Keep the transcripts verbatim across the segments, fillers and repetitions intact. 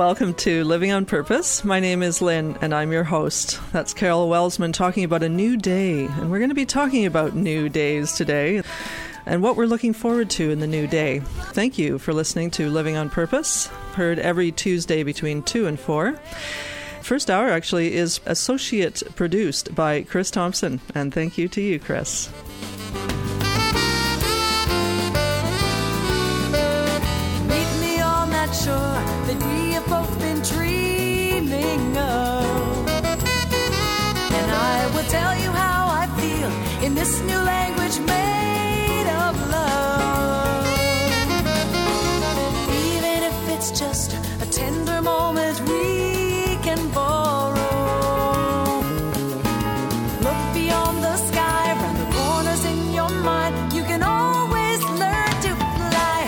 welcome to Living on Purpose. My name is Lynn, and I'm your host. That's Carol Welsman talking about a new day, and we're going to be talking about new days today and what we're looking forward to in the new day. Thank you for listening to Living on Purpose, heard every Tuesday between two and four. First hour actually is associate produced by Chris Thompson, and thank you to you, Chris. Shore that we have both been dreaming of, and I will tell you how I feel in this new language made of love. Even if it's just a tender moment we can borrow, look beyond the sky, round the corners in your mind, you can always learn to fly.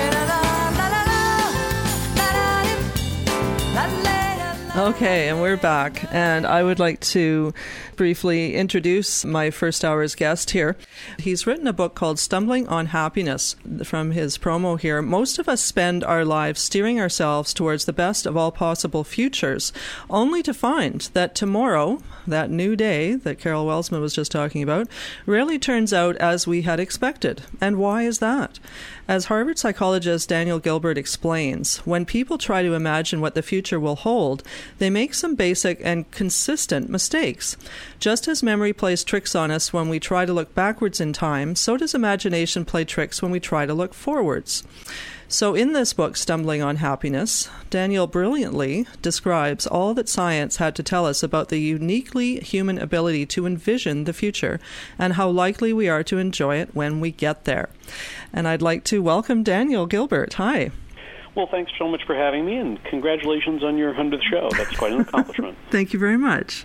Okay, and we're back, and I would like to briefly introduce my first hour's guest here. He's written a book called Stumbling on Happiness from his promo here. Most of us spend our lives steering ourselves towards the best of all possible futures, only to find that tomorrow, that new day that Carol Welsman was just talking about, rarely turns out as we had expected. And why is that? As Harvard psychologist Daniel Gilbert explains, when people try to imagine what the future will hold, they make some basic and consistent mistakes. Just as memory plays tricks on us when we try to look backwards in time, so does imagination play tricks when we try to look forwards. So in this book, Stumbling on Happiness, Daniel brilliantly describes all that science had to tell us about the uniquely human ability to envision the future and how likely we are to enjoy it when we get there. And I'd like to welcome Daniel Gilbert. Hi. Well, thanks so much for having me, and congratulations on your hundredth show. That's quite an accomplishment. Thank you very much.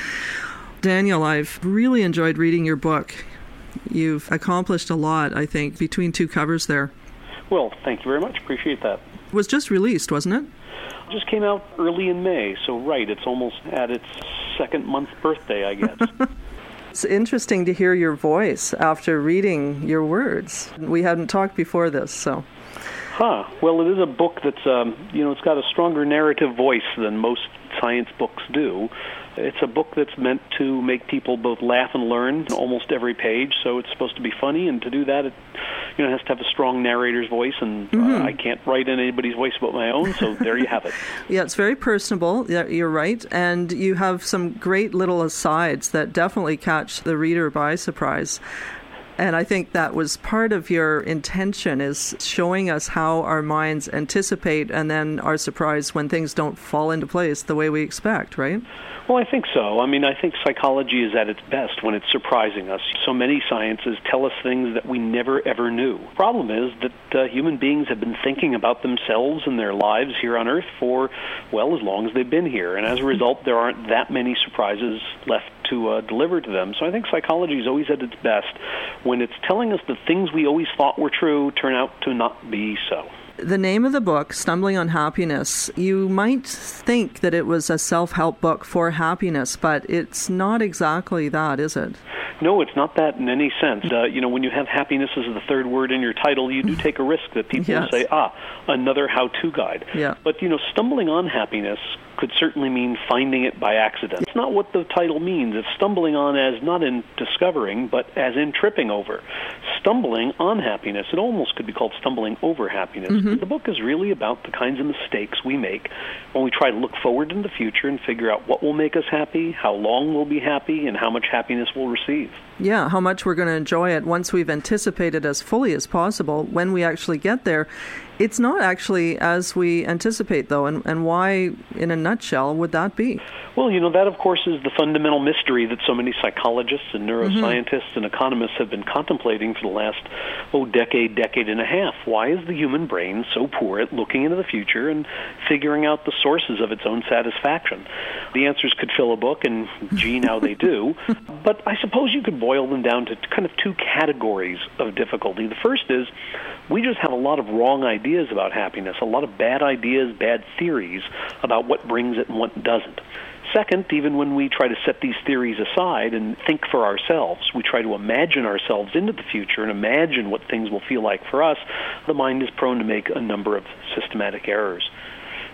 Daniel, I've really enjoyed reading your book. You've accomplished a lot, I think, between two covers there. Well, thank you very much. Appreciate that. It was just released, wasn't it? It just came out early in May, so right, it's almost at its second month birthday, I guess. It's interesting to hear your voice after reading your words. We hadn't talked before this, so... Huh. Well, it is a book that's, um, you know, it's got a stronger narrative voice than most science books do. It's a book that's meant to make people both laugh and learn almost every page, so it's supposed to be funny, and to do that, it, you know, it has to have a strong narrator's voice, and mm-hmm. uh, I can't write in anybody's voice but my own, so there you have it. Yeah, it's very personable, yeah, you're right, and you have some great little asides that definitely catch the reader by surprise. And I think that was part of your intention, is showing us how our minds anticipate and then are surprised when things don't fall into place the way we expect, right? Well, I think so. I mean, I think psychology is at its best when it's surprising us. So many sciences tell us things that we never, ever knew. The problem is that uh, human beings have been thinking about themselves and their lives here on Earth for, well, as long as they've been here. And as a result, there aren't that many surprises left to uh, deliver to them. So I think psychology is always at its best when it's telling us that things we always thought were true turn out to not be so. The name of the book, Stumbling on Happiness, you might think that it was a self-help book for happiness, but it's not exactly that, is it? No, it's not that in any sense. Uh, you know, when you have happiness as the third word in your title, you do take a risk that people yes. will say, ah, another how-to guide. Yeah. But, you know, stumbling on happiness could certainly mean finding it by accident. It's not what the title means. It's stumbling on as not in discovering, but as in tripping over. Stumbling on happiness. It almost could be called stumbling over happiness. Mm-hmm. The book is really about the kinds of mistakes we make when we try to look forward in the future and figure out what will make us happy, how long we'll be happy, and how much happiness we'll receive. Yeah, how much we're going to enjoy it once we've anticipated as fully as possible when we actually get there. It's not actually as we anticipate, though, and, and why, in a nutshell, would that be? Well, you know, that, of course, is the fundamental mystery that so many psychologists and neuroscientists mm-hmm. and economists have been contemplating for the last, oh, decade, decade and a half. Why is the human brain so poor at looking into the future and figuring out the sources of its own satisfaction? The answers could fill a book, and gee, now they do. But I suppose you could boil them down to kind of two categories of difficulty. The first is we just have a lot of wrong ideas about happiness, a lot of bad ideas, bad theories about what brings it and what doesn't. Second, even when we try to set these theories aside and think for ourselves, we try to imagine ourselves into the future and imagine what things will feel like for us, the mind is prone to make a number of systematic errors.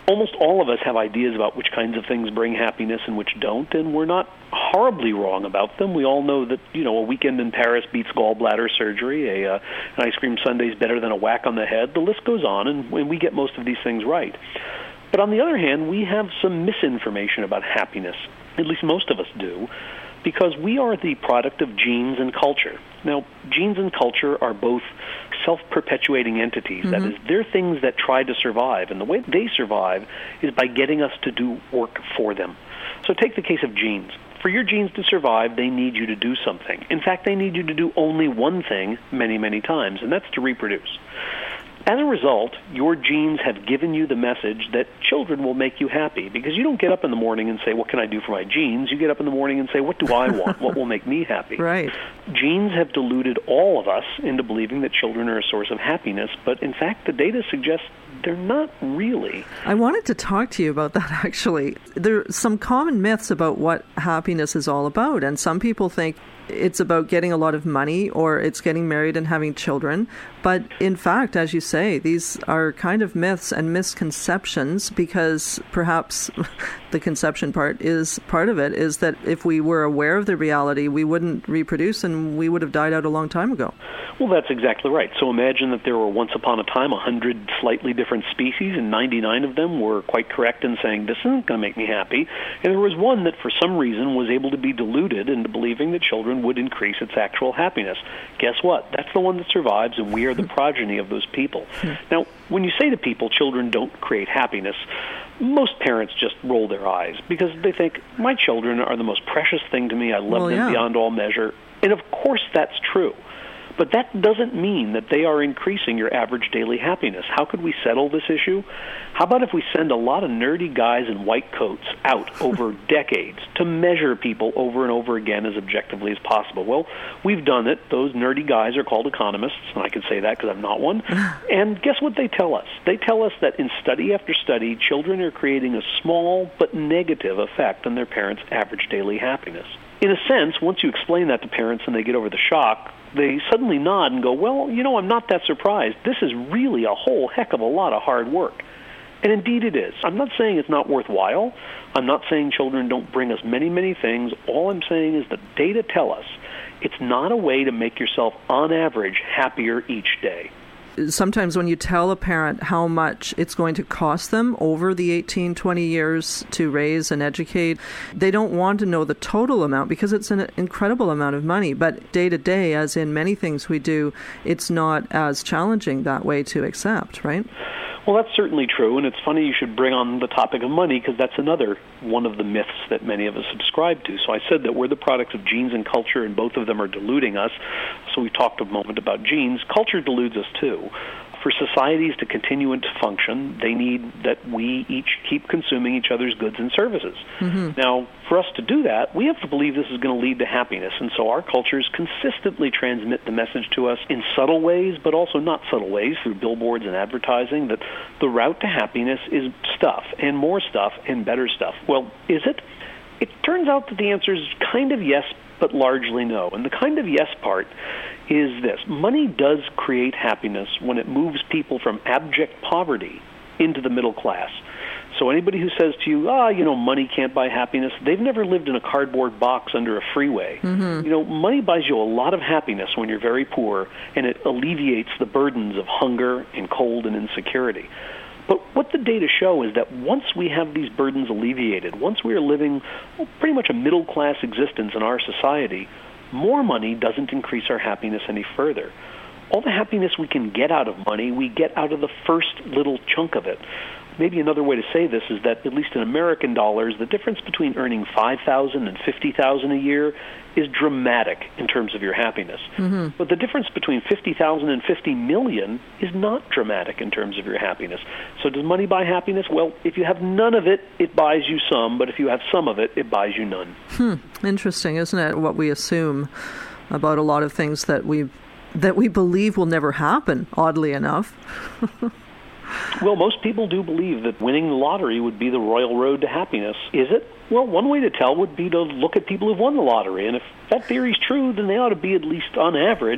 almost all of us have ideas about which kinds of things bring happiness and which don't, and we're not horribly wrong about them. We all know that, you know, a weekend in Paris beats gallbladder surgery, a, uh, an ice cream sundae is better than a whack on the head. The list goes on, and, and we get most of these things right. But on the other hand, we have some misinformation about happiness, at least most of us do, because we are the product of genes and culture. Now, genes and culture are both self-perpetuating entities. Mm-hmm. That is, they're things that try to survive, and the way they survive is by getting us to do work for them. So take the case of genes. For your genes to survive, they need you to do something. In fact, they need you to do only one thing many, many times, and that's to reproduce. As a result, your genes have given you the message that children will make you happy, because you don't get up in the morning and say, what can I do for my genes? You get up in the morning and say, what do I want? What will make me happy? Right. Genes have deluded all of us into believing that children are a source of happiness, but in fact, the data suggests they're not really. I wanted to talk to you about that, actually. There are some common myths about what happiness is all about, and some people think it's about getting a lot of money or it's getting married and having children. But in fact, as you say, these are kind of myths and misconceptions, because perhaps the conception part is part of it, is that if we were aware of the reality, we wouldn't reproduce and we would have died out a long time ago. Well, that's exactly right. So imagine that there were once upon a time one hundred slightly different species, and ninety-nine of them were quite correct in saying, this isn't going to make me happy. And there was one that for some reason was able to be deluded into believing that children would increase its actual happiness. Guess what? That's the one that survives, and we are the progeny of those people. Now, when you say to people children don't create happiness, most parents just roll their eyes, because they think, my children are the most precious thing to me. I love well, them yeah. beyond all measure. And of course that's true. But that doesn't mean that they are increasing your average daily happiness. How could we settle this issue? How about if we send a lot of nerdy guys in white coats out over decades to measure people over and over again as objectively as possible? Well, we've done it. Those nerdy guys are called economists, and I can say that because I'm not one. And guess what they tell us? They tell us that in study after study, children are creating a small but negative effect on their parents' average daily happiness. In a sense, once you explain that to parents and they get over the shock, they suddenly nod and go, well, you know, I'm not that surprised. This is really a whole heck of a lot of hard work. And indeed it is. I'm not saying it's not worthwhile. I'm not saying children don't bring us many, many things. All I'm saying is that data tell us it's not a way to make yourself, on average, happier each day. Sometimes when you tell a parent how much it's going to cost them over the eighteen, twenty years to raise and educate, they don't want to know the total amount because it's an incredible amount of money. But day to day, as in many things we do, it's not as challenging that way to accept, right? Well, that's certainly true, and it's funny you should bring on the topic of money, because that's another one of the myths that many of us subscribe to. So I said that we're the products of genes and culture, and both of them are deluding us. So we talked a moment about genes. Culture deludes us too. For societies to continue and to function, they need that we each keep consuming each other's goods and services. Mm-hmm. Now, for us to do that, we have to believe this is going to lead to happiness, and so our cultures consistently transmit the message to us in subtle ways, but also not subtle ways, through billboards and advertising, that the route to happiness is stuff, and more stuff, and better stuff. Well, is it? It turns out that the answer is kind of yes, but largely no. And the kind of yes part is this. Money does create happiness when it moves people from abject poverty into the middle class. So anybody who says to you, ah, you know, money can't buy happiness, they've never lived in a cardboard box under a freeway. Mm-hmm. You know, money buys you a lot of happiness when you're very poor, and it alleviates the burdens of hunger and cold and insecurity. But what the data show is that once we have these burdens alleviated, once we are living well, pretty much a middle-class existence in our society, more money doesn't increase our happiness any further. All the happiness we can get out of money, we get out of the first little chunk of it. Maybe another way to say this is that, at least in American dollars, the difference between earning five thousand dollars and fifty thousand dollars a year is dramatic in terms of your happiness. Mm-hmm. But the difference between fifty thousand dollars and fifty million dollars is not dramatic in terms of your happiness. So does money buy happiness? Well, if you have none of it, it buys you some, but if you have some of it, it buys you none. Hmm. Interesting, isn't it, what we assume about a lot of things that we that we believe will never happen, oddly enough. Well, most people do believe that winning the lottery would be the royal road to happiness. Is it? Well, one way to tell would be to look at people who've won the lottery, and if that theory's true, then they ought to be, at least on average,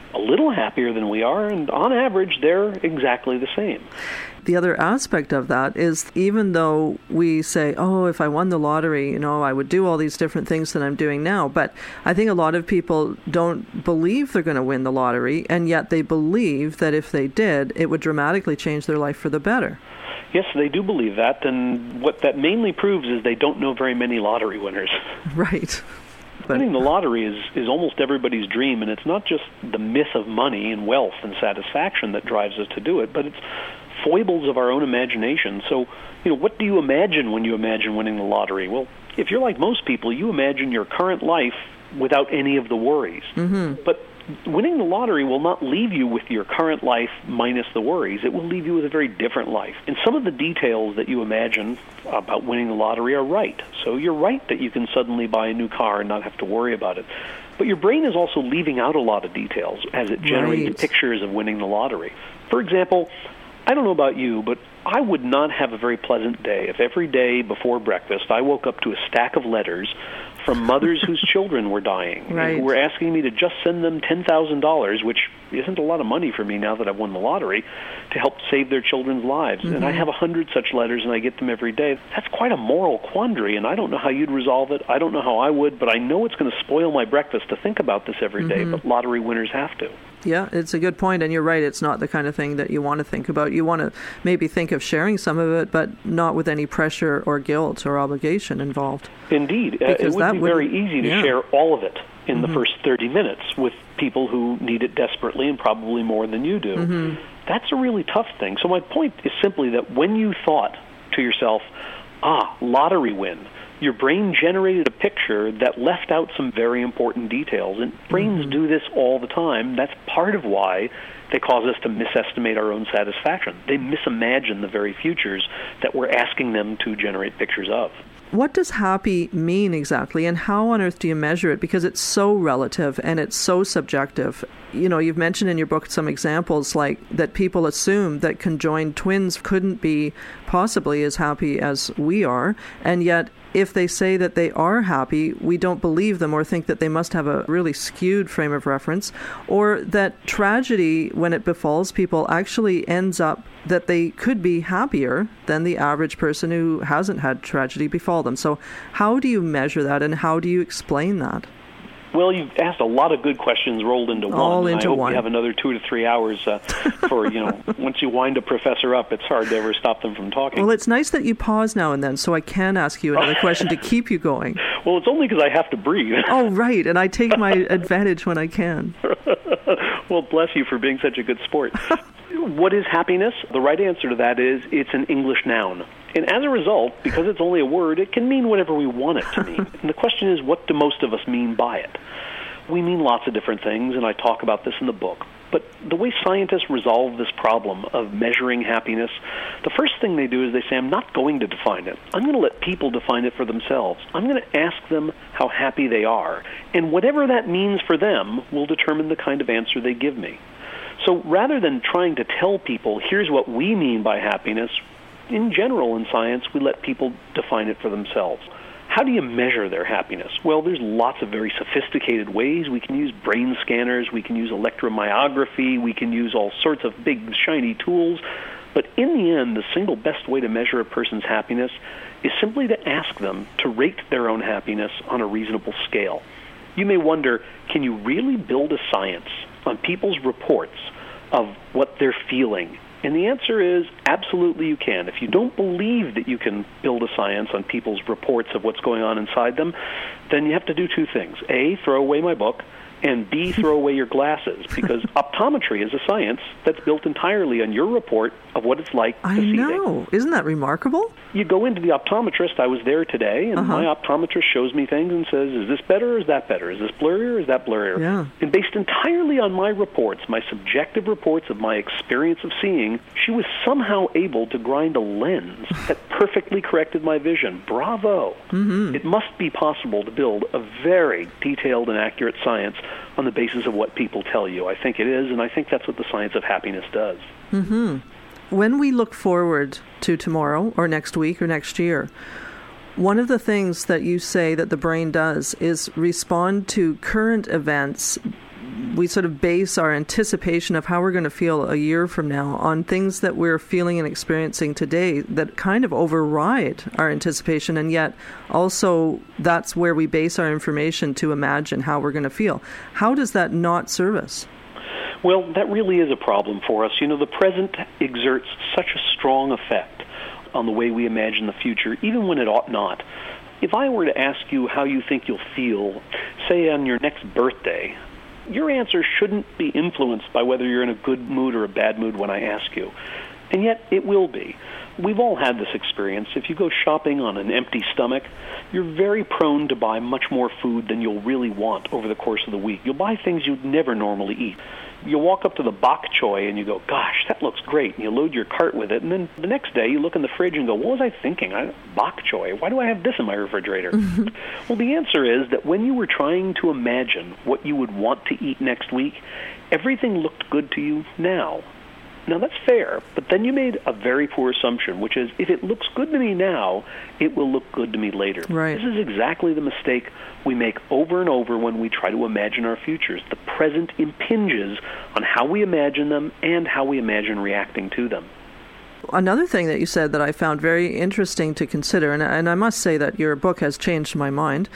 a little happier than we are, and on average, they're exactly the same. The other aspect of that is, even though we say, oh, if I won the lottery, you know, I would do all these different things that I'm doing now. But I think a lot of people don't believe they're going to win the lottery, and yet they believe that if they did, it would dramatically change their life for the better. Yes, they do believe that, and what that mainly proves is they don't know very many lottery winners. Right. But winning the lottery is, is almost everybody's dream, and it's not just the myth of money and wealth and satisfaction that drives us to do it, but it's foibles of our own imagination. So, you know, what do you imagine when you imagine winning the lottery? Well, if you're like most people, you imagine your current life without any of the worries. Mm-hmm. But winning the lottery will not leave you with your current life minus the worries. It will leave you with a very different life. And some of the details that you imagine about winning the lottery are right. So you're right that you can suddenly buy a new car and not have to worry about it. But your brain is also leaving out a lot of details as it generates Right. pictures of winning the lottery. For example, I don't know about you, but I would not have a very pleasant day if every day before breakfast I woke up to a stack of letters from mothers whose children were dying, Right. and who were asking me to just send them ten thousand dollars, which isn't a lot of money for me now that I've won the lottery, to help save their children's lives. Mm-hmm. And I have a hundred such letters, and I get them every day. That's quite a moral quandary, and I don't know how you'd resolve it. I don't know how I would, but I know it's going to spoil my breakfast to think about this every day, Mm-hmm. but lottery winners have to. Yeah, it's a good point, and you're right. It's not the kind of thing that you want to think about. You want to maybe think of sharing some of it, but not with any pressure or guilt or obligation involved. Indeed. Uh, it Because would that be would- very easy to yeah. share all of it in Mm-hmm. the first thirty minutes with people who need it desperately and probably more than you do. Mm-hmm. That's a really tough thing. So my point is simply that when you thought to yourself, ah, lottery win, your brain generated a picture that left out some very important details. And brains Mm-hmm. do this all the time. That's part of why they cause us to misestimate our own satisfaction. They misimagine the very futures that we're asking them to generate pictures of. What does happy mean exactly, and how on earth do you measure it? Because it's so relative and it's so subjective. You know, you've mentioned in your book some examples like that people assume that conjoined twins couldn't be possibly as happy as we are, and yet if they say that they are happy, we don't believe them or think that they must have a really skewed frame of reference, or that tragedy, when it befalls people, actually ends up that they could be happier than the average person who hasn't had tragedy befall them. So how do you measure that, and how do you explain that? Well, you've asked a lot of good questions rolled into one. All and into I hope one. we have another two to three hours uh, for, you know, once you wind a professor up, it's hard to ever stop them from talking. Well, it's nice that you pause now and then so I can ask you another question to keep you going. Well, it's only because I have to breathe. Oh, right, and I take my advantage when I can. Well, bless you for being such a good sport. What is happiness? The right answer to that is it's an English noun. And as a result, because it's only a word, it can mean whatever we want it to mean. And the question is, what do most of us mean by it? We mean lots of different things, and I talk about this in the book. But the way scientists resolve this problem of measuring happiness, the first thing they do is they say, I'm not going to define it. I'm going to let people define it for themselves. I'm going to ask them how happy they are. And whatever that means for them will determine the kind of answer they give me. So rather than trying to tell people, here's what we mean by happiness, in general in science, we let people define it for themselves. How do you measure their happiness? Well, there's lots of very sophisticated ways. We can use brain scanners, we can use electromyography, we can use all sorts of big, shiny tools. But in the end, the single best way to measure a person's happiness is simply to ask them to rate their own happiness on a reasonable scale. You may wonder, can you really build a science on people's reports of what they're feeling? And the answer is absolutely you can. If you don't believe that you can build a science on people's reports of what's going on inside them, then you have to do two things. A, throw away my book, and B, throw away your glasses, because optometry is a science that's built entirely on your report of what it's like to I see know. things. Isn't that remarkable? You go into the optometrist. I was there today, and Uh-huh. my optometrist shows me things and says, is this better or is that better? Is this blurrier or is that blurrier? Yeah. And based entirely on my reports, my subjective reports of my experience of seeing, she was somehow able to grind a lens that perfectly corrected my vision. Bravo. Mm-hmm. It must be possible to build a very detailed and accurate science on the basis of what people tell you. I think it is, and I think that's what the science of happiness does. Mm-hmm. When we look forward to tomorrow or next week or next year, one of the things that you say that the brain does is respond to current events we sort of base our anticipation of how we're going to feel a year from now on things that we're feeling and experiencing today that kind of override our anticipation, and yet also that's where we base our information to imagine how we're going to feel. How does that not serve us? Well, that really is a problem for us. You know, the present exerts such a strong effect on the way we imagine the future, even when it ought not. If I were to ask you how you think you'll feel, say on your next birthday, your answer shouldn't be influenced by whether you're in a good mood or a bad mood when I ask you. And yet it will be. We've all had this experience. If you go shopping on an empty stomach, you're very prone to buy much more food than you'll really want over the course of the week. You'll buy things you'd never normally eat. You walk up to the bok choy and you go, gosh, that looks great, and you load your cart with it, and then the next day you look in the fridge and go, what was I thinking? I, bok choy, why do I have this in my refrigerator? Well, the answer is that when you were trying to imagine what you would want to eat next week, everything looked good to you now. Now, that's fair, but then you made a very poor assumption, which is if it looks good to me now, it will look good to me later. Right. This is exactly the mistake we make over and over when we try to imagine our futures. The present impinges on how we imagine them and how we imagine reacting to them. Another thing that you said that I found very interesting to consider, and, and I must say that your book has changed my mind.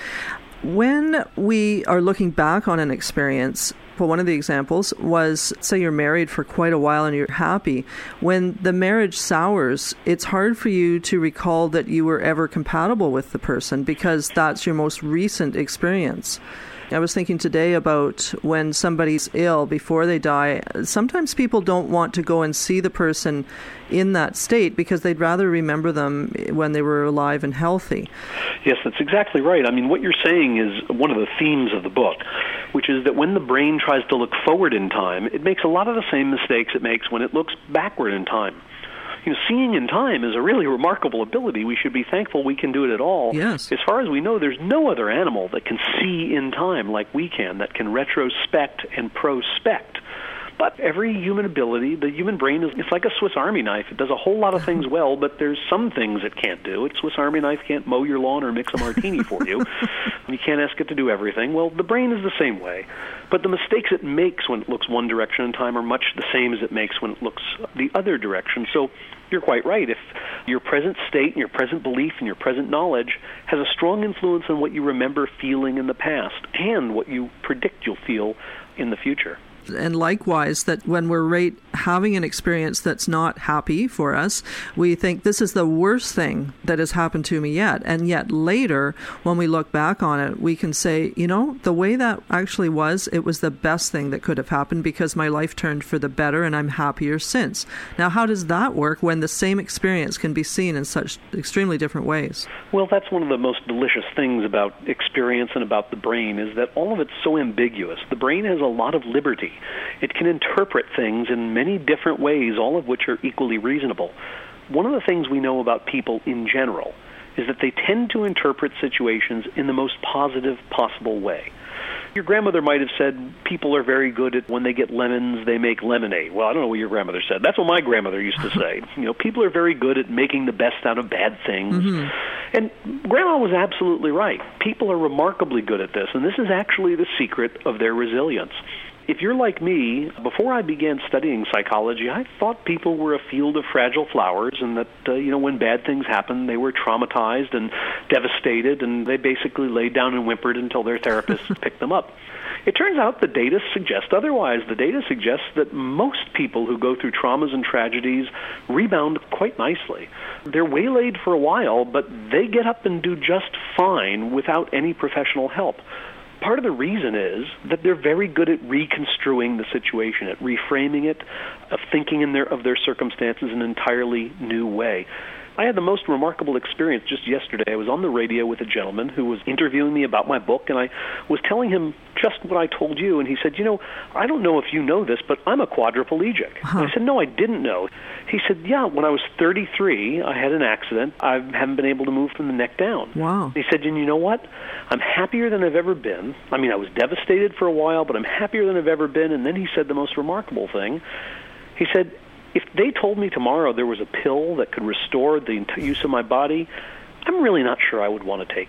When we are looking back on an experience, well, one of the examples was, say you're married for quite a while and you're happy. When the marriage sours, it's hard for you to recall that you were ever compatible with the person because that's your most recent experience. I was thinking today about when somebody's ill before they die. Sometimes people don't want to go and see the person in that state because they'd rather remember them when they were alive and healthy. Yes, that's exactly right. I mean, what you're saying is one of the themes of the book, which is that when the brain tries to look forward in time, it makes a lot of the same mistakes it makes when it looks backward in time. You know, seeing in time is a really remarkable ability. We should be thankful we can do it at all. Yes. As far as we know, there's no other animal that can see in time like we can, that can retrospect and prospect. But every human ability, the human brain, is it's like a Swiss Army knife. It does a whole lot of things well, but there's some things it can't do. A Swiss Army knife can't mow your lawn or mix a martini for you. You can't ask it to do everything. Well, the brain is the same way. But the mistakes it makes when it looks one direction in time are much the same as it makes when it looks the other direction. So you're quite right. If your present state and your present belief and your present knowledge has a strong influence on what you remember feeling in the past and what you predict you'll feel in the future. And likewise, that when we're right, having an experience that's not happy for us, we think this is the worst thing that has happened to me yet. And yet later, when we look back on it, we can say, you know, the way that actually was, it was the best thing that could have happened because my life turned for the better and I'm happier since. Now, how does that work when the same experience can be seen in such extremely different ways? Well, that's one of the most delicious things about experience and about the brain is that all of it's so ambiguous. The brain has a lot of liberty. It can interpret things in many different ways, all of which are equally reasonable. One of the things we know about people in general is that they tend to interpret situations in the most positive possible way. Your grandmother might have said people are very good at when they get lemons, they make lemonade. Well, I don't know what your grandmother said. That's what my grandmother used to say. You know, people are very good at making the best out of bad things. Mm-hmm. And Grandma was absolutely right. People are remarkably good at this, and this is actually the secret of their resilience. If you're like me, before I began studying psychology, I thought people were a field of fragile flowers and that, uh, you know, when bad things happened, they were traumatized and devastated, and they basically laid down and whimpered until their therapist picked them up. It turns out the data suggests otherwise. The data suggests that most people who go through traumas and tragedies rebound quite nicely. They're waylaid for a while, but they get up and do just fine without any professional help. Part of the reason is that they're very good at reconstruing the situation, at reframing it, of thinking in their, of their circumstances in an entirely new way. I had the most remarkable experience just yesterday. I was on the radio with a gentleman who was interviewing me about my book, and I was telling him just what I told you, and he said, you know, I don't know if you know this, but I'm a quadriplegic. Huh. And I said, no, I didn't know. He said, yeah, when I was thirty-three, I had an accident. I haven't been able to move from the neck down. Wow. He said, and you know what? I'm happier than I've ever been. I mean, I was devastated for a while, but I'm happier than I've ever been. And then he said the most remarkable thing. He said, if they told me tomorrow there was a pill that could restore the use of my body, I'm really not sure I would want to take it.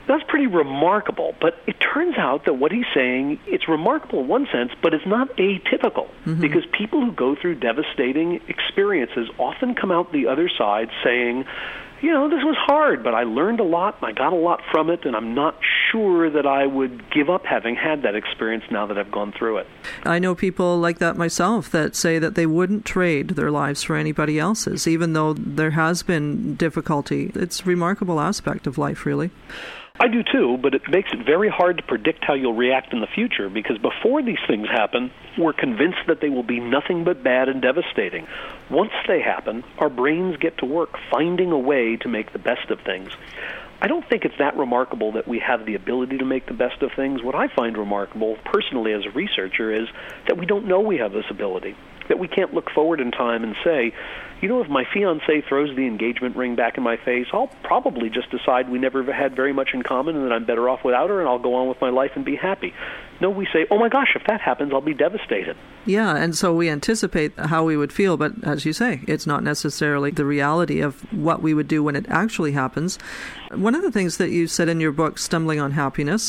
That's pretty remarkable, but it turns out that what he's saying, it's remarkable in one sense, but it's not atypical, mm-hmm. because people who go through devastating experiences often come out the other side saying, you know, this was hard, but I learned a lot, and I got a lot from it, and I'm not sure that I would give up having had that experience now that I've gone through it. I know people like that myself that say that they wouldn't trade their lives for anybody else's, even though there has been difficulty. It's a remarkable aspect of life, really. I do too, but it makes it very hard to predict how you'll react in the future, because before these things happen, we're convinced that they will be nothing but bad and devastating. Once they happen, our brains get to work finding a way to make the best of things. I don't think it's that remarkable that we have the ability to make the best of things. What I find remarkable, personally as a researcher, is that we don't know we have this ability, that we can't look forward in time and say, you know, if my fiancée throws the engagement ring back in my face, I'll probably just decide we never had very much in common and that I'm better off without her, and I'll go on with my life and be happy. No, we say, oh my gosh, if that happens, I'll be devastated. Yeah, and so we anticipate how we would feel, but as you say, it's not necessarily the reality of what we would do when it actually happens. One of the things that you said in your book, Stumbling on Happiness,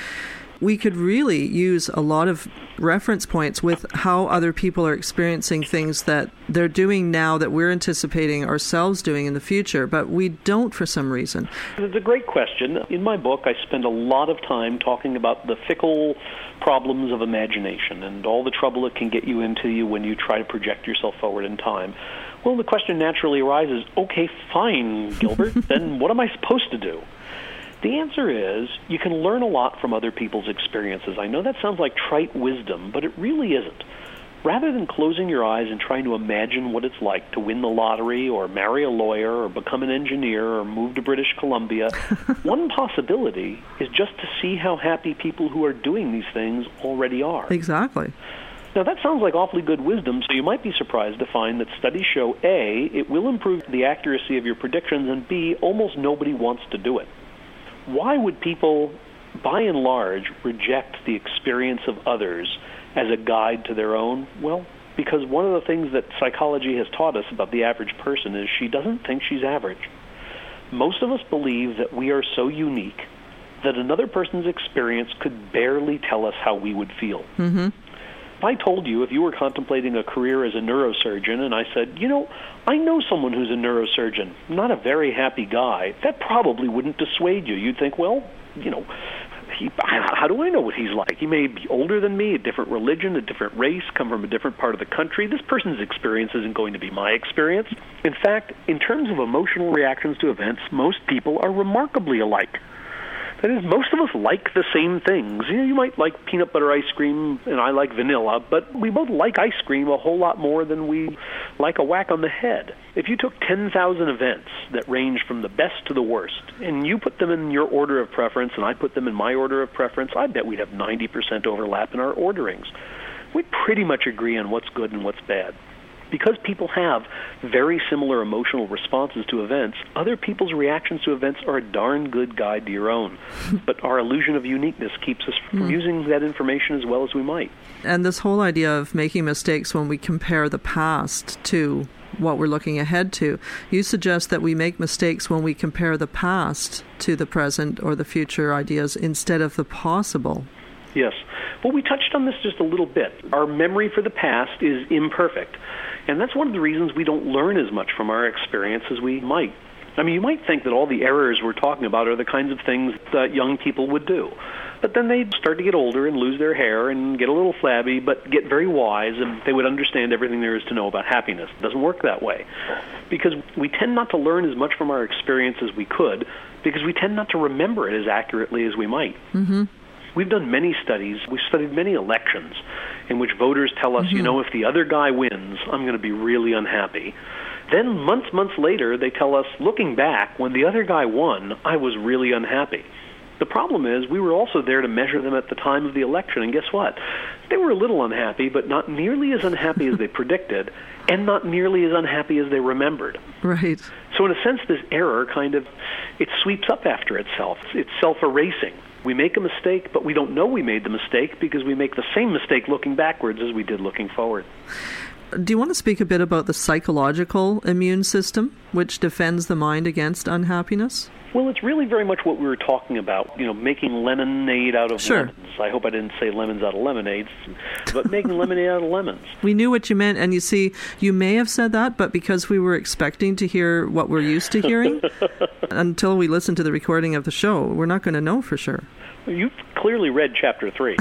we could really use a lot of reference points with how other people are experiencing things that they're doing now that we're anticipating ourselves doing in the future, but we don't for some reason. It's a great question. In my book, I spend a lot of time talking about the fickle problems of imagination and all the trouble it can get you into you when you try to project yourself forward in time. Well, the question naturally arises, okay, fine, Gilbert, then what am I supposed to do? The answer is you can learn a lot from other people's experiences. I know that sounds like trite wisdom, but it really isn't. Rather than closing your eyes and trying to imagine what it's like to win the lottery or marry a lawyer or become an engineer or move to British Columbia, one possibility is just to see how happy people who are doing these things already are. Exactly. Now, that sounds like awfully good wisdom, so you might be surprised to find that studies show, A, it will improve the accuracy of your predictions, and B, almost nobody wants to do it. Why would people, by and large, reject the experience of others as a guide to their own? Well, because one of the things that psychology has taught us about the average person is she doesn't think she's average. Most of us believe that we are so unique that another person's experience could barely tell us how we would feel. Mm-hmm. If I told you, if you were contemplating a career as a neurosurgeon, and I said, you know, I know someone who's a neurosurgeon, not a very happy guy, that probably wouldn't dissuade you. You'd think, well, you know, he, how do I know what he's like? He may be older than me, a different religion, a different race, come from a different part of the country. This person's experience isn't going to be my experience. In fact, in terms of emotional reactions to events, most people are remarkably alike. That is, most of us like the same things. You know, you might like peanut butter ice cream, and I like vanilla, but we both like ice cream a whole lot more than we like a whack on the head. If you took ten thousand events that range from the best to the worst, and you put them in your order of preference, and I put them in my order of preference, I bet we'd have ninety percent overlap in our orderings. We'd pretty much agree on what's good and what's bad. Because people have very similar emotional responses to events, other people's reactions to events are a darn good guide to your own. But our illusion of uniqueness keeps us from mm. using that information as well as we might. And this whole idea of making mistakes when we compare the past to what we're looking ahead to, you suggest that we make mistakes when we compare the past to the present or the future ideas instead of the possible. Yes. Well, we touched on this just a little bit. Our memory for the past is imperfect. And that's one of the reasons we don't learn as much from our experience as we might. I mean, you might think that all the errors we're talking about are the kinds of things that young people would do. But then they start to get older and lose their hair and get a little flabby, but get very wise, and they would understand everything there is to know about happiness. It doesn't work that way. Because we tend not to learn as much from our experience as we could, because we tend not to remember it as accurately as we might. Mm-hmm. We've done many studies. We've studied many elections in which voters tell us, mm-hmm. you know, if the other guy wins, I'm going to be really unhappy. Then months, months later, they tell us, looking back, when the other guy won, I was really unhappy. The problem is we were also there to measure them at the time of the election, and guess what? They were a little unhappy, but not nearly as unhappy as they predicted, and not nearly as unhappy as they remembered. Right. So in a sense, this error kind of, it sweeps up after itself. It's self-erasing. We make a mistake, but we don't know we made the mistake because we make the same mistake looking backwards as we did looking forward. Do you want to speak a bit about the psychological immune system, which defends the mind against unhappiness? Well, it's really very much what we were talking about, you know, making lemonade out of sure. lemons. I hope I didn't say lemons out of lemonades, but making lemonade out of lemons. We knew what you meant, and you see, you may have said that, but because we were expecting to hear what we're used to hearing, until we listen to the recording of the show, we're not going to know for sure. You've clearly read chapter three.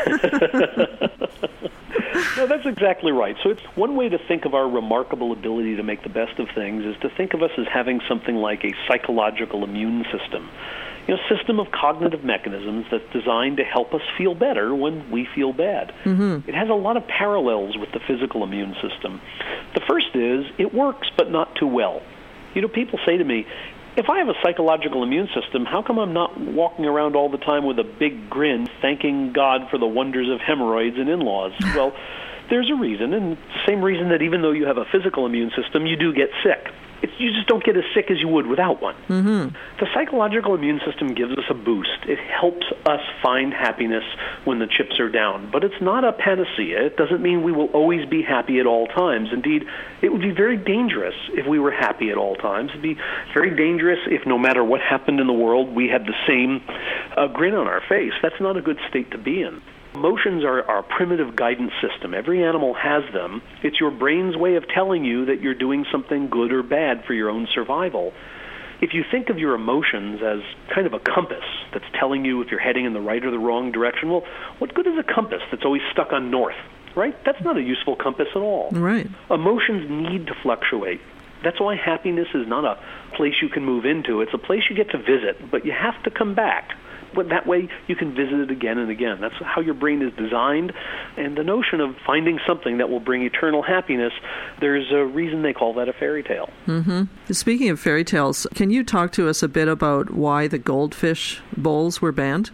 No, that's exactly right. So it's one way to think of our remarkable ability to make the best of things is to think of us as having something like a psychological immune system. You know, a system of cognitive mechanisms that's designed to help us feel better when we feel bad. Mm-hmm. It has a lot of parallels with the physical immune system. The first is it works, but not too well. You know, people say to me, if I have a psychological immune system, how come I'm not walking around all the time with a big grin, thanking God for the wonders of hemorrhoids and in-laws? Well, there's a reason, and the same reason that even though you have a physical immune system, you do get sick. It's, you just don't get as sick as you would without one. Mm-hmm. The psychological immune system gives us a boost. It helps us find happiness when the chips are down. But it's not a panacea. It doesn't mean we will always be happy at all times. Indeed, it would be very dangerous if we were happy at all times. It would be very dangerous if no matter what happened in the world, we had the same uh, grin on our face. That's not a good state to be in. Emotions are our primitive guidance system. Every animal has them. It's your brain's way of telling you that you're doing something good or bad for your own survival. If you think of your emotions as kind of a compass that's telling you if you're heading in the right or the wrong direction, well, what good is a compass that's always stuck on north, right? That's not a useful compass at all. Right. Emotions need to fluctuate. That's why happiness is not a place you can move into. It's a place you get to visit, but you have to come back. But that way you can visit it again and again. That's how your brain is designed. And the notion of finding something that will bring eternal happiness, there's a reason they call that a fairy tale. Mm-hmm. Speaking of fairy tales, can you talk to us a bit about why the goldfish bowls were banned?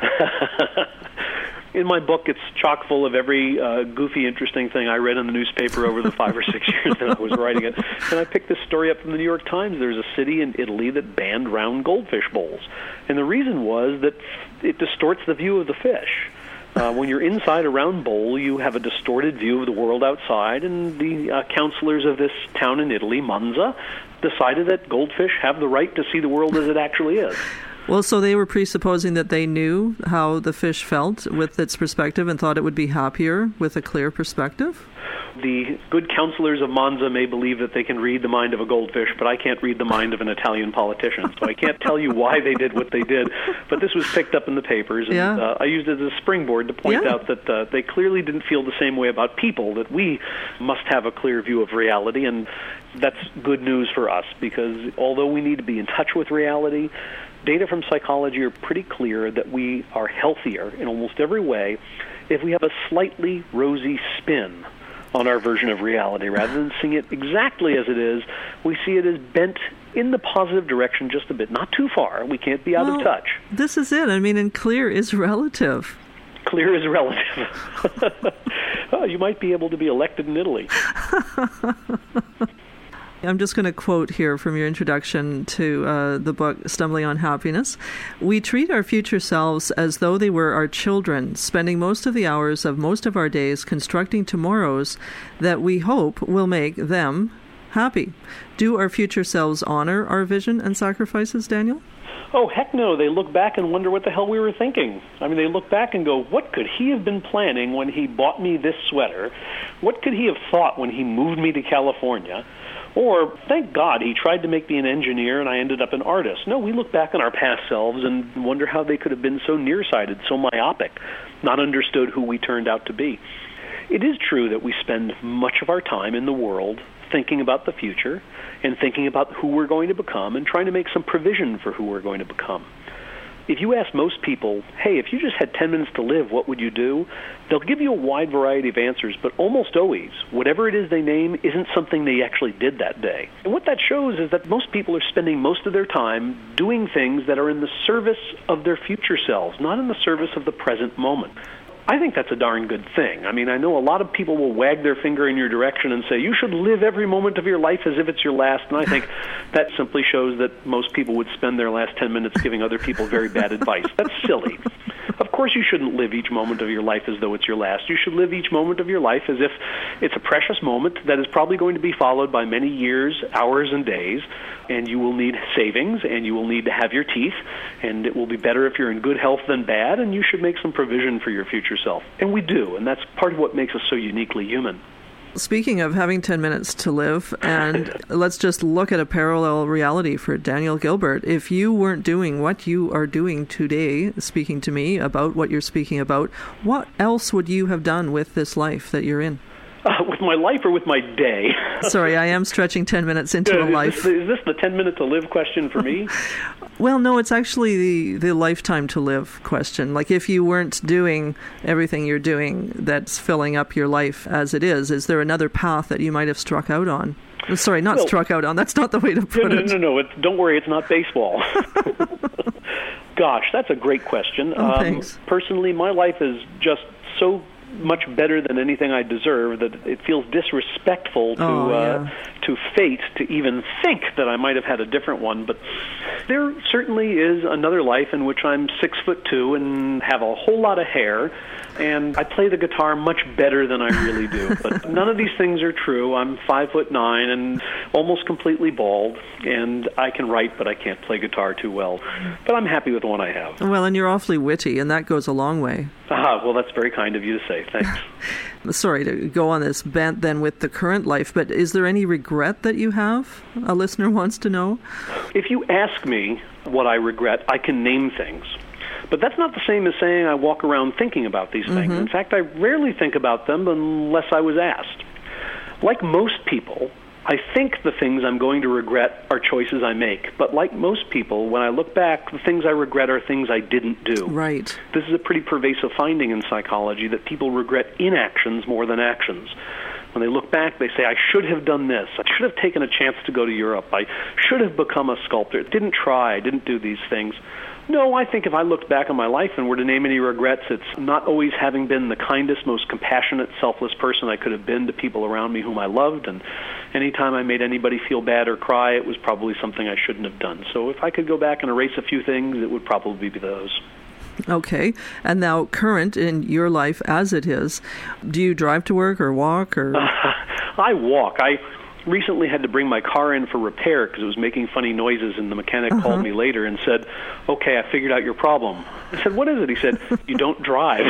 In my book, it's chock full of every uh, goofy, interesting thing I read in the newspaper over the five or six years that I was writing it. And I picked this story up from the New York Times. There's a city in Italy that banned round goldfish bowls. And the reason was that it distorts the view of the fish. Uh, when you're inside a round bowl, you have a distorted view of the world outside, and the uh, counselors of this town in Italy, Monza, decided that goldfish have the right to see the world as it actually is. Well, so they were presupposing that they knew how the fish felt with its perspective and thought it would be happier with a clear perspective? The good counselors of Monza may believe that they can read the mind of a goldfish, but I can't read the mind of an Italian politician. So I can't tell you why they did what they did. But this was picked up in the papers, and yeah. uh, I used it as a springboard to point yeah. out that uh, they clearly didn't feel the same way about people, that we must have a clear view of reality, and that's good news for us, because although we need to be in touch with reality, data from psychology are pretty clear that we are healthier in almost every way if we have a slightly rosy spin on our version of reality. Rather than seeing it exactly as it is, we see it as bent in the positive direction just a bit, not too far. We can't be out well, of touch. This is it. I mean, and clear is relative. Clear is relative. Oh, you might be able to be elected in Italy. I'm just going to quote here from your introduction to uh, the book, Stumbling on Happiness. We treat our future selves as though they were our children, spending most of the hours of most of our days constructing tomorrows that we hope will make them happy. Do our future selves honor our vision and sacrifices, Daniel? Oh, heck no. They look back and wonder what the hell we were thinking. I mean, they look back and go, what could he have been planning when he bought me this sweater? What could he have thought when he moved me to California? Or, thank God, he tried to make me an engineer and I ended up an artist. No, we look back on our past selves and wonder how they could have been so nearsighted, so myopic, not understood who we turned out to be. It is true that we spend much of our time in the world thinking about the future and thinking about who we're going to become and trying to make some provision for who we're going to become. If you ask most people, hey, if you just had ten minutes to live, what would you do? They'll give you a wide variety of answers, but almost always, whatever it is they name isn't something they actually did that day. And what that shows is that most people are spending most of their time doing things that are in the service of their future selves, not in the service of the present moment. I think that's a darn good thing. I mean, I know a lot of people will wag their finger in your direction and say, you should live every moment of your life as if it's your last. And I think that simply shows that most people would spend their last ten minutes giving other people very bad advice. That's silly. Of course you shouldn't live each moment of your life as though it's your last. You should live each moment of your life as if it's a precious moment that is probably going to be followed by many years, hours, and days, and you will need savings, and you will need to have your teeth, and it will be better if you're in good health than bad, and you should make some provision for your future self. And we do, and that's part of what makes us so uniquely human. Speaking of having ten minutes to live, and let's just look at a parallel reality for Daniel Gilbert. If you weren't doing what you are doing today, speaking to me about what you're speaking about, what else would you have done with this life that you're in? Uh, with my life or with my day? Sorry, I am stretching ten minutes into uh, a life. Is this, is this the ten minute to live question for me? Well, no, it's actually the, the lifetime to live question. Like, if you weren't doing everything you're doing that's filling up your life as it is, is there another path that you might have struck out on? Sorry, not well, struck out on. That's not the way to put no, no, it. No, no, no. It's, don't worry, it's not baseball. Gosh, that's a great question. Oh, um, thanks. Personally, my life is just so much better than anything I deserve that it feels disrespectful to oh, yeah. uh, to fate to even think that I might have had a different one. But there certainly is another life in which I'm six foot two and have a whole lot of hair, and I play the guitar much better than I really do. But none of these things are true. I'm five foot nine and almost completely bald, and I can write, but I can't play guitar too well. But I'm happy with the one I have. Well, and you're awfully witty, and that goes a long way. Ah, well, that's very kind of you to say. Thanks. Sorry to go on this bent then with the current life, but is there any regret that you have? A listener wants to know. If you ask me what I regret, I can name things. But that's not the same as saying I walk around thinking about these things. Mm-hmm. In fact, I rarely think about them unless I was asked. Like most people, I think the things I'm going to regret are choices I make. But like most people, when I look back, the things I regret are things I didn't do. Right. This is a pretty pervasive finding in psychology, that people regret inactions more than actions. When they look back, they say, I should have done this. I should have taken a chance to go to Europe. I should have become a sculptor. Didn't try. I didn't do these things. No, I think if I looked back on my life and were to name any regrets, it's not always having been the kindest, most compassionate, selfless person I could have been to people around me whom I loved. And anytime I made anybody feel bad or cry, it was probably something I shouldn't have done. So if I could go back and erase a few things, it would probably be those. Okay. And now, current in your life as it is, do you drive to work or walk? Or uh, I walk. I recently had to bring my car in for repair because it was making funny noises, and the mechanic uh-huh. called me later and said, okay, I figured out your problem. I said, what is it? He said, you don't drive.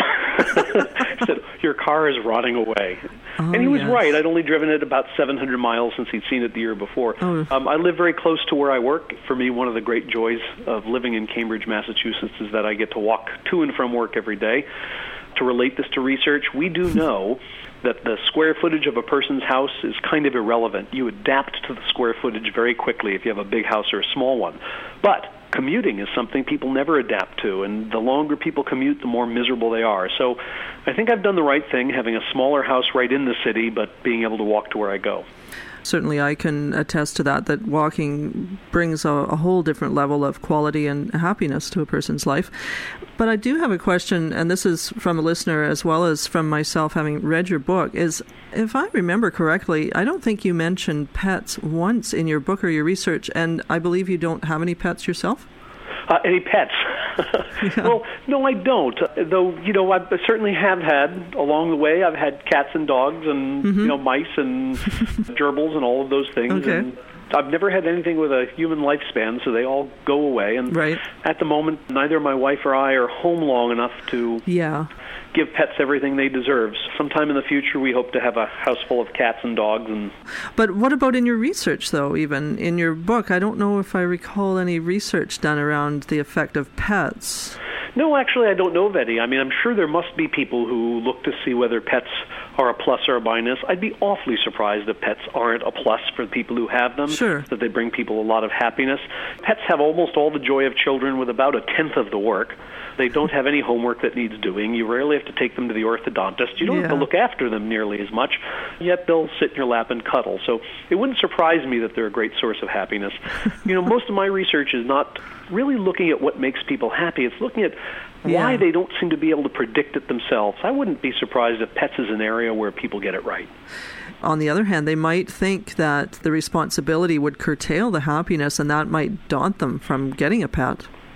He said, your car is rotting away. Oh, and he was yes. right. I'd only driven it about seven hundred miles since he'd seen it the year before. Oh. Um, I live very close to where I work. For me, one of the great joys of living in Cambridge, Massachusetts, is that I get to walk to and from work every day. To relate this to research, we do know that the square footage of a person's house is kind of irrelevant. You adapt to the square footage very quickly if you have a big house or a small one. But commuting is something people never adapt to, and the longer people commute, the more miserable they are. So I think I've done the right thing, having a smaller house right in the city, but being able to walk to where I go. Certainly I can attest to that, that walking brings a, a whole different level of quality and happiness to a person's life. But I do have a question, and this is from a listener as well as from myself having read your book, is if I remember correctly, I don't think you mentioned pets once in your book or your research, and I believe you don't have any pets yourself? Uh, any pets? Yeah. Well, no, I don't. Uh, though, you know, I certainly have had, along the way, I've had cats and dogs and, mm-hmm. you know, mice and gerbils and all of those things. Okay. And I've never had anything with a human lifespan, so they all go away. And right. at the moment, neither my wife or I are home long enough to yeah. give pets everything they deserve. Sometime in the future, we hope to have a house full of cats and dogs. And But what about in your research, though, even in your book? I don't know if I recall any research done around the effect of pets. No, actually, I don't know of any. I mean, I'm sure there must be people who look to see whether pets are a plus or a minus. I'd be awfully surprised if pets aren't a plus for the people who have them, sure. that they bring people a lot of happiness. Pets have almost all the joy of children with about a tenth of the work. They don't have any homework that needs doing. You rarely have to take them to the orthodontist. You don't yeah. have to look after them nearly as much, yet they'll sit in your lap and cuddle. So it wouldn't surprise me that they're a great source of happiness. You know, most of my research is not really looking at what makes people happy. It's looking at why yeah. they don't seem to be able to predict it themselves. I wouldn't be surprised if pets is an area where people get it right. On the other hand, they might think that the responsibility would curtail the happiness, and that might daunt them from getting a pet.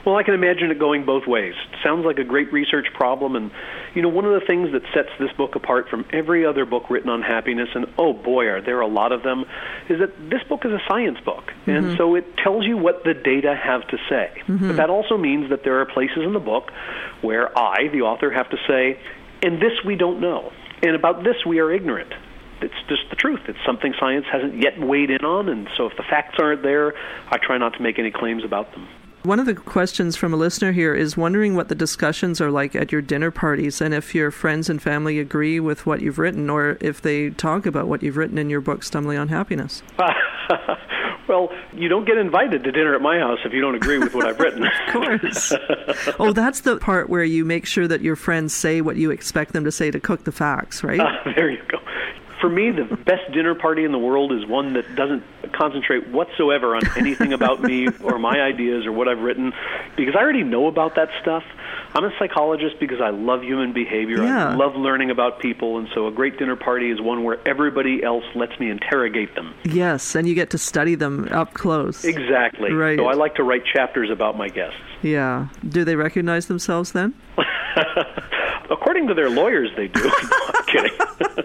Well, I can imagine it going both ways. It sounds like a great research problem, and, you know, one of the things that sets this book apart from every other book written on happiness, and oh boy, are there a lot of them, is that this book is a science book, mm-hmm. and so it tells you what the data have to say. Mm-hmm. But that also means that there are places in the book where I, the author, have to say, and this we don't know, and about this we are ignorant. It's just the truth. It's something science hasn't yet weighed in on, and so if the facts aren't there, I try not to make any claims about them. One of the questions from a listener here is wondering what the discussions are like at your dinner parties and if your friends and family agree with what you've written or if they talk about what you've written in your book, Stumbling on Happiness. Well, you don't get invited to dinner at my house if you don't agree with what I've written. Of course. Oh, that's the part where you make sure that your friends say what you expect them to say to cook the facts, right? Uh, there you go. For me, the best dinner party in the world is one that doesn't concentrate whatsoever on anything about me or my ideas or what I've written, because I already know about that stuff. I'm a psychologist because I love human behavior. Yeah. I love learning about people, and so a great dinner party is one where everybody else lets me interrogate them. Yes, and you get to study them up close. Exactly. Right. So I like to write chapters about my guests. Yeah. Do they recognize themselves then? According to their lawyers, they do. I'm kidding.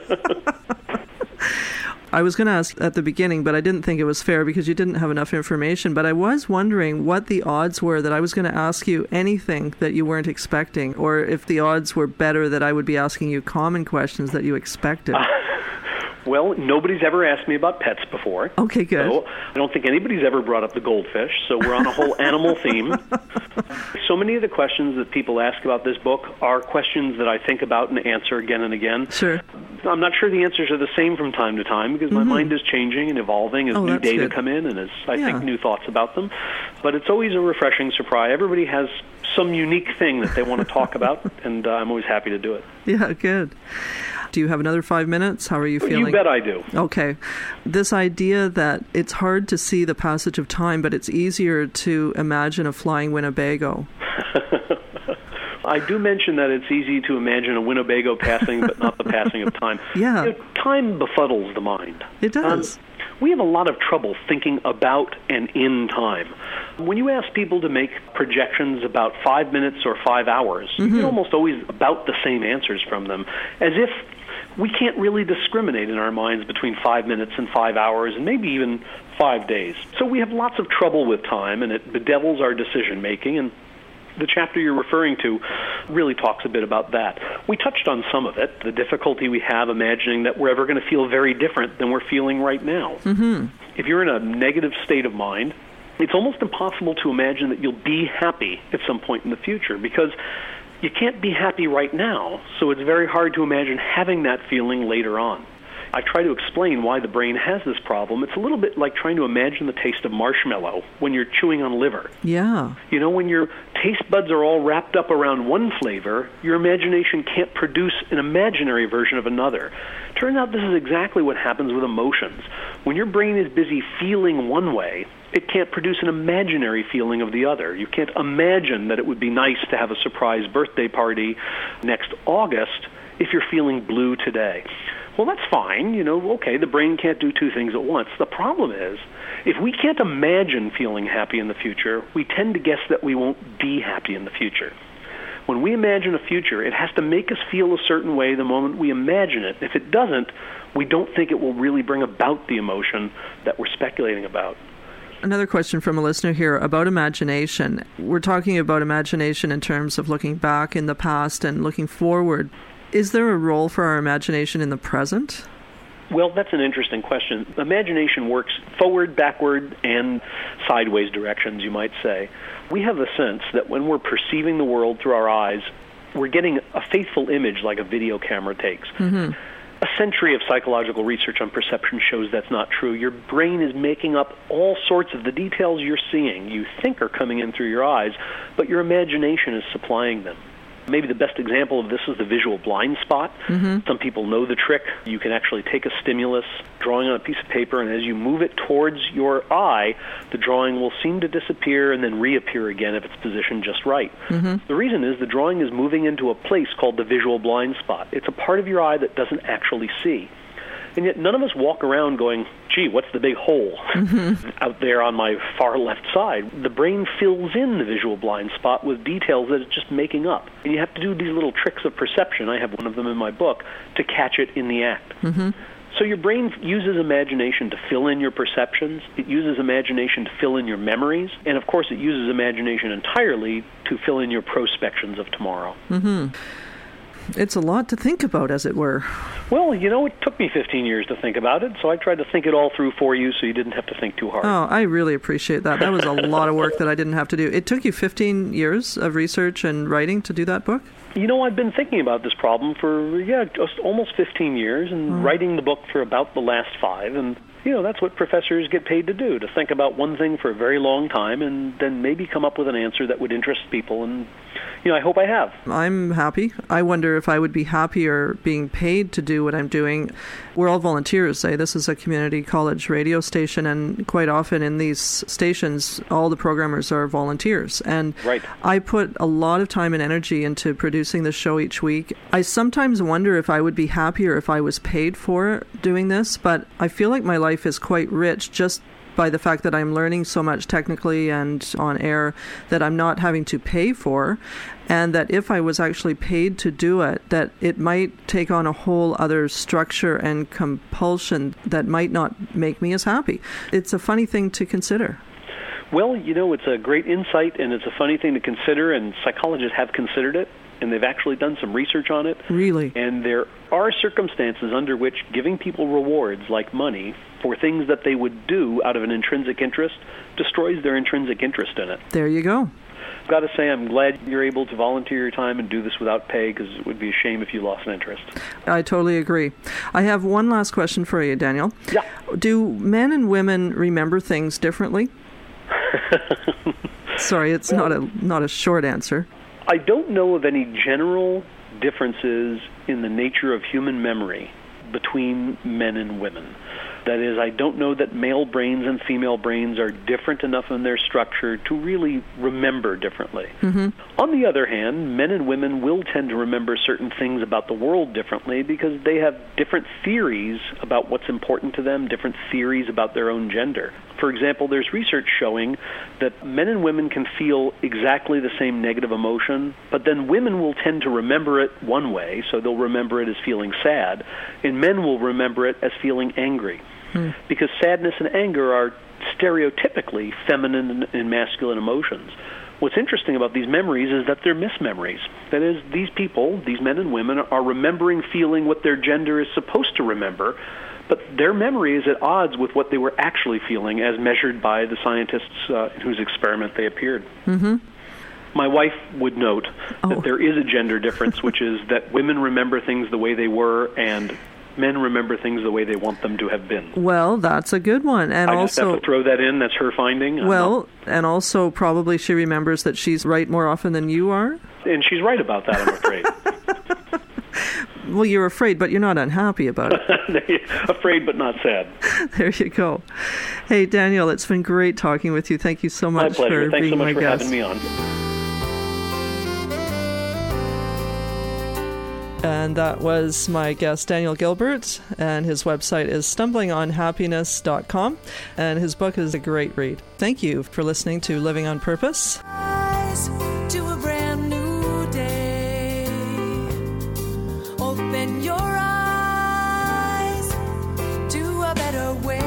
I was going to ask at the beginning, but I didn't think it was fair because you didn't have enough information. But I was wondering what the odds were that I was going to ask you anything that you weren't expecting, or if the odds were better that I would be asking you common questions that you expected. Uh, well, nobody's ever asked me about pets before. Okay, good. So I don't think anybody's ever brought up the goldfish, so we're on a whole animal theme. So many of the questions that people ask about this book are questions that I think about and answer again and again. Sure. I'm not sure the answers are the same from time to time because my mm-hmm. mind is changing and evolving as oh, new data good. come in and as I yeah. think new thoughts about them. But it's always a refreshing surprise. Everybody has some unique thing that they want to talk about, and uh, I'm always happy to do it. Yeah, good. Do you have another five minutes? How are you feeling? You bet I do. Okay. This idea that it's hard to see the passage of time, but it's easier to imagine a flying Winnebago. I do mention that it's easy to imagine a Winnebago passing, but not the passing of time. Yeah. You know, time befuddles the mind. It does. Um, we have a lot of trouble thinking about and in time. When you ask people to make projections about five minutes or five hours, mm-hmm. you get almost always about the same answers from them, as if we can't really discriminate in our minds between five minutes and five hours and maybe even five days. So we have lots of trouble with time, and it bedevils our decision-making, and the chapter you're referring to really talks a bit about that. We touched on some of it, the difficulty we have imagining that we're ever going to feel very different than we're feeling right now. Mm-hmm. If you're in a negative state of mind, it's almost impossible to imagine that you'll be happy at some point in the future because you can't be happy right now, so it's very hard to imagine having that feeling later on. I try to explain why the brain has this problem. It's a little bit like trying to imagine the taste of marshmallow when you're chewing on liver. Yeah. You know, when your taste buds are all wrapped up around one flavor, your imagination can't produce an imaginary version of another. Turns out this is exactly what happens with emotions. When your brain is busy feeling one way, it can't produce an imaginary feeling of the other. You can't imagine that it would be nice to have a surprise birthday party next August if you're feeling blue today. Well, that's fine. You know, okay, the brain can't do two things at once. The problem is, if we can't imagine feeling happy in the future, we tend to guess that we won't be happy in the future. When we imagine a future, it has to make us feel a certain way the moment we imagine it. If it doesn't, we don't think it will really bring about the emotion that we're speculating about. Another question from a listener here about imagination. We're talking about imagination in terms of looking back in the past and looking forward. Is there a role for our imagination in the present? Well, that's an interesting question. Imagination works forward, backward, and sideways directions, you might say. We have a sense that when we're perceiving the world through our eyes, we're getting a faithful image like a video camera takes. Mm-hmm. A century of psychological research on perception shows that's not true. Your brain is making up all sorts of the details you're seeing, you think are coming in through your eyes, but your imagination is supplying them. Maybe the best example of this is the visual blind spot. Mm-hmm. Some people know the trick. You can actually take a stimulus, drawing on a piece of paper, and as you move it towards your eye, the drawing will seem to disappear and then reappear again if it's positioned just right. Mm-hmm. The reason is the drawing is moving into a place called the visual blind spot. It's a part of your eye that doesn't actually see. And yet none of us walk around going, gee, what's the big hole mm-hmm. out there on my far left side? The brain fills in the visual blind spot with details that it's just making up. And you have to do these little tricks of perception, I have one of them in my book, to catch it in the act. Mm-hmm. So your brain uses imagination to fill in your perceptions. It uses imagination to fill in your memories. And, of course, it uses imagination entirely to fill in your prospections of tomorrow. Mm-hmm. It's a lot to think about, as it were. Well, you know, it took me fifteen years to think about it, so I tried to think it all through for you so you didn't have to think too hard. Oh, I really appreciate that. That was a lot of work that I didn't have to do. It took you fifteen years of research and writing to do that book? You know, I've been thinking about this problem for, yeah, just almost fifteen years, and mm. writing the book for about the last five, and, you know, that's what professors get paid to do, to think about one thing for a very long time and then maybe come up with an answer that would interest people, and, you know, I hope I have. I'm happy. I wonder if I would be happier being paid to do what I'm doing. We're all volunteers, say. This is a community college radio station, and quite often in these stations, all the programmers are volunteers. And right. I put a lot of time and energy into producing the show each week. I sometimes wonder if I would be happier if I was paid for doing this, but I feel like my life is quite rich just by the fact that I'm learning so much technically and on air that I'm not having to pay for, and that if I was actually paid to do it, that it might take on a whole other structure and compulsion that might not make me as happy. It's a funny thing to consider. Well, you know, it's a great insight, and it's a funny thing to consider, and psychologists have considered it, and they've actually done some research on it. Really? And there are circumstances under which giving people rewards like money for things that they would do out of an intrinsic interest destroys their intrinsic interest in it. There you go. I've got to say, I'm glad you're able to volunteer your time and do this without pay, because it would be a shame if you lost an interest. I totally agree. I have one last question for you, Daniel. Yeah. Do men and women remember things differently? Sorry, it's well, not a not a short answer. I don't know of any general differences in the nature of human memory between men and women. That is, I don't know that male brains and female brains are different enough in their structure to really remember differently. Mm-hmm. On the other hand, men and women will tend to remember certain things about the world differently because they have different theories about what's important to them, different theories about their own gender. For example, there's research showing that men and women can feel exactly the same negative emotion, but then women will tend to remember it one way, so they'll remember it as feeling sad, and men will remember it as feeling angry. Hmm. Because sadness and anger are stereotypically feminine and masculine emotions. What's interesting about these memories is that they're mismemories. That is, these people, these men and women, are remembering feeling what their gender is supposed to remember, but their memory is at odds with what they were actually feeling as measured by the scientists uh, in whose experiment they appeared. Mm-hmm. My wife would note oh. that there is a gender difference, which is that women remember things the way they were and men remember things the way they want them to have been. Well, that's a good one. And I also, just have to throw that in. That's her finding. Well, and also probably she remembers that she's right more often than you are. And she's right about that, I'm afraid. Well, you're afraid, but you're not unhappy about it. Afraid, but not sad. There you go. Hey, Daniel, it's been great talking with you. Thank you so much my pleasure. for Thanks being so much my for guest. having me on. And that was my guest, Daniel Gilbert, and his website is stumbling on happiness dot com, and his book is a great read. Thank you for listening to Living on Purpose. To a brand new day. Open your eyes to a better way.